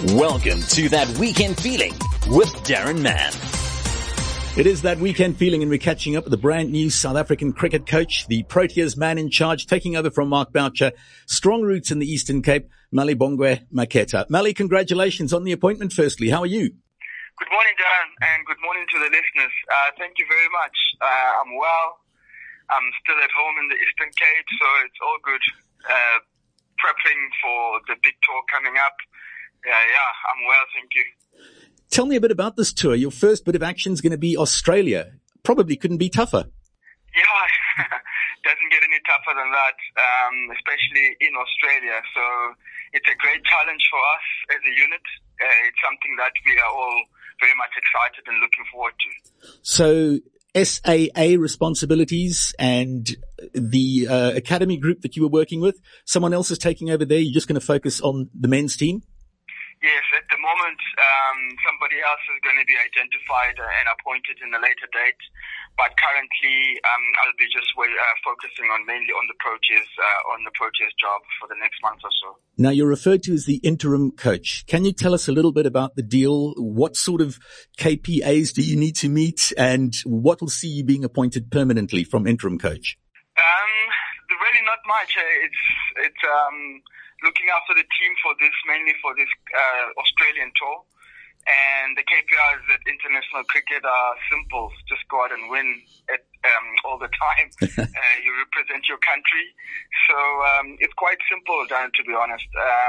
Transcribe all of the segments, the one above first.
Welcome to That Weekend Feeling with Darren Mann. It is that weekend feeling, and we're catching up with the brand new South African cricket coach, the Proteas man in charge, taking over from Mark Boucher. Strong roots in the Eastern Cape, Malibongwe Maketa. Mali, congratulations on the appointment firstly. How are you? Good morning, Darren, and good morning to the listeners. Thank you very much. I'm well. I'm still at home in the Eastern Cape, so it's all good. Prepping for the big tour coming up. Yeah, I'm well, thank you. Tell me a bit about this tour. Your first bit of action is going to be Australia. Probably couldn't be tougher. Yeah, doesn't get any tougher than that, especially in Australia. So it's a great challenge for us as a unit. It's something that we are all very much excited and looking forward to. So SAA responsibilities and the academy group that you were working with, someone else is taking over there. You're just going to focus on the men's team? Yes, at the moment, somebody else is going to be identified and appointed in a later date. But currently, I'll be just focusing mainly on the Proteas job for the next month or so. Now, you're referred to as the interim coach. Can you tell us a little bit about the deal? What sort of KPAs do you need to meet, and what will see you being appointed permanently from interim coach? Really not much. It's looking after the team mainly for this Australian tour. And the KPIs at international cricket are simple. Just go out and win all the time. You represent your country. So it's quite simple, Dan, to be honest.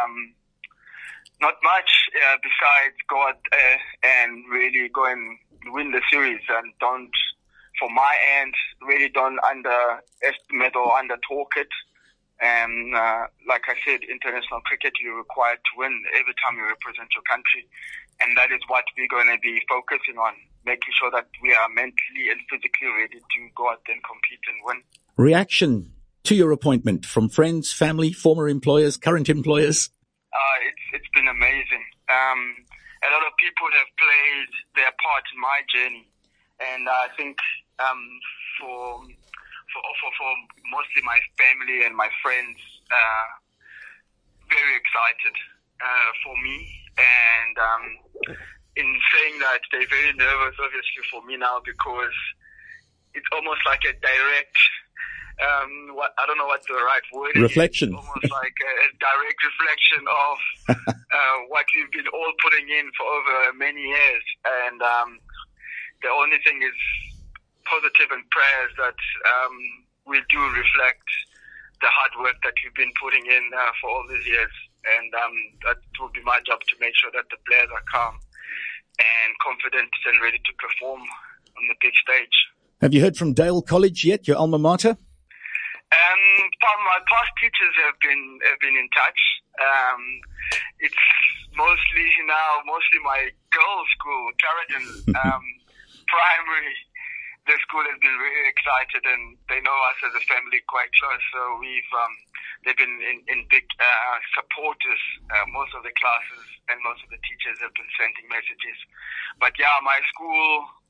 Not much besides go out and really go and win the series, and from my end, really don't underestimate or under-talk it. And like I said, international cricket, you're required to win every time you represent your country. And that is what we're going to be focusing on, making sure that we are mentally and physically ready to go out and compete and win. Reaction to your appointment from friends, family, former employers, current employers? It's been amazing. A lot of people have played their part in my journey. And I think for mostly my family and my friends, very excited for me. And in saying that, they're very nervous, obviously, for me now, because it's almost like a direct, I don't know what the right word reflection. It's almost like a direct reflection of what we've been all putting in for over many years. And the only thing is positive and prayers that we do reflect the hard work that we've been putting in for all these years. And that will be my job, to make sure that the players are calm and confident and ready to perform on the big stage. Have you heard from Dale College yet, your alma mater? My past teachers have been in touch. It's mostly my girls' school, Clarendon Primary. The school has been really excited, and they know us as a family quite close. So they've been in big supporters. Most of the classes and most of the teachers have been sending messages. But yeah, my school,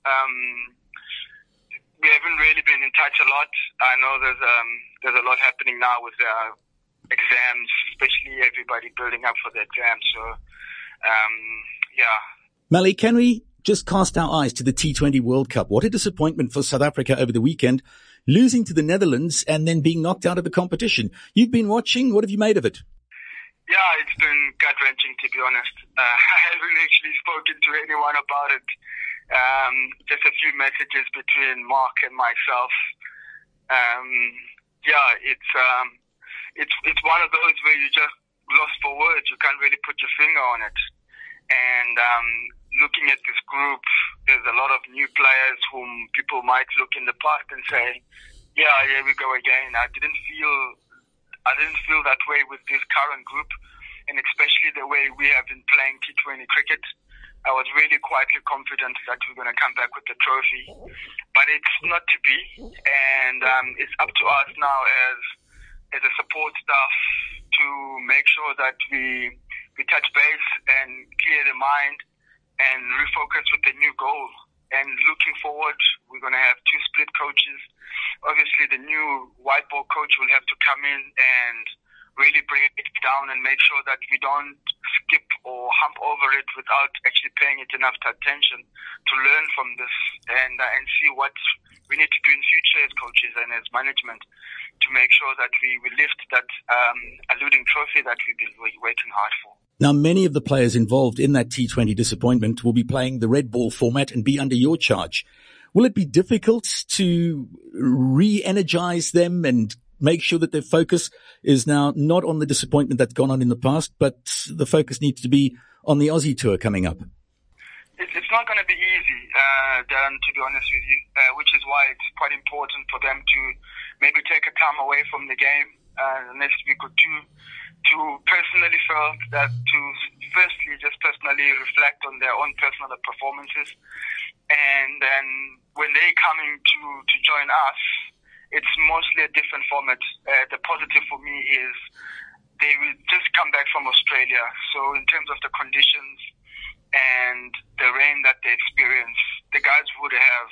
we haven't really been in touch a lot. I know there's a lot happening now with exams, especially everybody building up for the exams. So yeah. Mali, can we just cast our eyes to the T20 World Cup? What a disappointment for South Africa over the weekend, losing to the Netherlands and then being knocked out of the competition. You've been watching. What have you made of it? Yeah, it's been gut-wrenching, to be honest. I haven't actually spoken to anyone about it. Just a few messages between Mark and myself. It's one of those where you just lost for words. You can't really put your finger on it. And looking at this group, there's a lot of new players whom people might look in the past and say, yeah, here we go again. I didn't feel that way with this current group, and especially the way we have been playing T20 cricket. I was really quietly confident that we're going to come back with the trophy, but it's not to be. And it's up to us now as a support staff to make sure that we touch base and clear the mind and refocus with the new goal. And looking forward, we're going to have two split coaches. Obviously, the new white ball coach will have to come in and really break it down and make sure that we don't skip or hump over it without actually paying it enough attention to learn from this and see what we need to do in future as coaches and as management to make sure that we lift that eluding trophy that we've been working hard for. Now, many of the players involved in that T20 disappointment will be playing the red ball format and be under your charge. Will it be difficult to re-energize them and make sure that their focus is now not on the disappointment that's gone on in the past, but the focus needs to be on the Aussie tour coming up? It's not going to be easy, Darren, to be honest with you, which is why it's quite important for them to maybe take a time away from the game next week or two to personally feel that to firstly just personally reflect on their own personal performances. And then when they're coming to join us, it's mostly a different format. The positive for me is they will just come back from Australia. So in terms of the conditions and the rain that they experience, the guys would have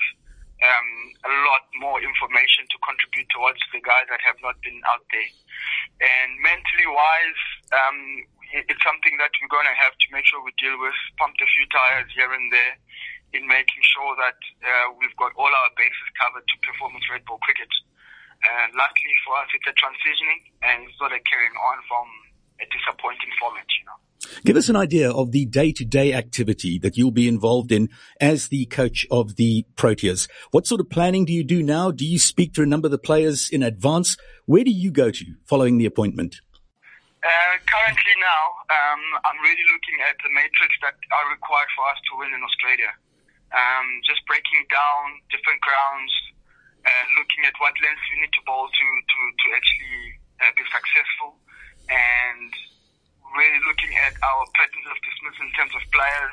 a lot more information to contribute towards the guys that have not been out there. And mentally wise, it's something that we're going to have to make sure we deal with, pump a few tires here and there in making sure that we've got all our bases covered to performance red ball cricket. Luckily for us, it's a transitioning and it's not a carrying on from a disappointing format, you know. Give us an idea of the day-to-day activity that you'll be involved in as the coach of the Proteas. What sort of planning do you do now? Do you speak to a number of the players in advance? Where do you go to following the appointment? Currently now, I'm really looking at the matrix that are required for us to win in Australia. Just breaking down different grounds, looking at what lengths we need to bowl to actually be successful, and really looking at our patterns of dismissal in terms of players,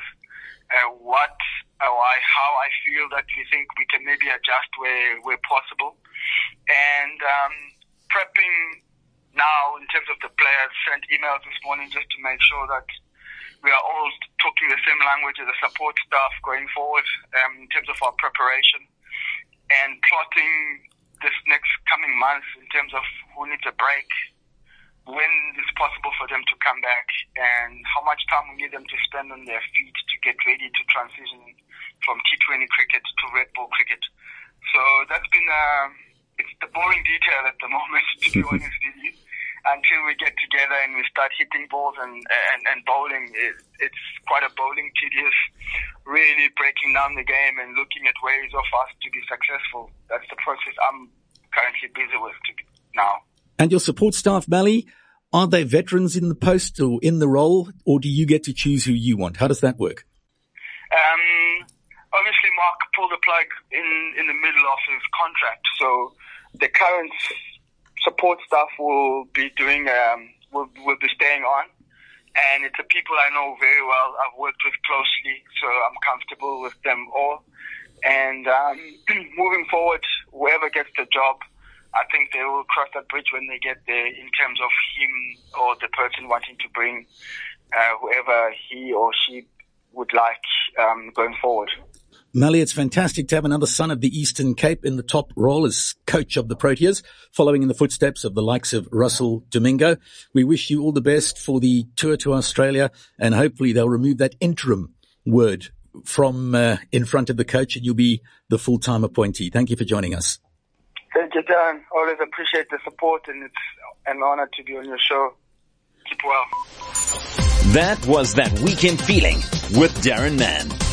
how I feel that we think we can maybe adjust where possible, and prepping now in terms of the players. Sent emails this morning just to make sure that we are all talking the same language as the support staff going forward in terms of our preparation, and plotting this next coming months in terms of who needs a break, when it's possible for them to come back, and how much time we need them to spend on their feet to get ready to transition from T20 cricket to red ball cricket. So that's been it's the boring detail at the moment, to be honest with you. Until we get together and we start hitting balls and bowling, it's quite a bowling tedious, really breaking down the game and looking at ways of us to be successful. That's the process I'm currently busy with now. And your support staff, Mally, are they veterans in the post or in the role, or do you get to choose who you want? How does that work? Obviously, Mark pulled the plug in the middle of his contract, so the current support staff will be doing will be staying on, and it's the people I know very well. I've worked with closely, so I'm comfortable with them all. And moving forward, whoever gets the job, I think they will cross that bridge when they get there in terms of him or the person wanting to bring whoever he or she would like going forward. Mally, it's fantastic to have another son of the Eastern Cape in the top role as coach of the Proteas, following in the footsteps of the likes of Russell Domingo. We wish you all the best for the tour to Australia, and hopefully they'll remove that interim word from in front of the coach and you'll be the full-time appointee. Thank you for joining us. Thank you, Dan. Always appreciate the support, and it's an honor to be on your show. Keep well. That was That Weekend Feeling with Darren Mann.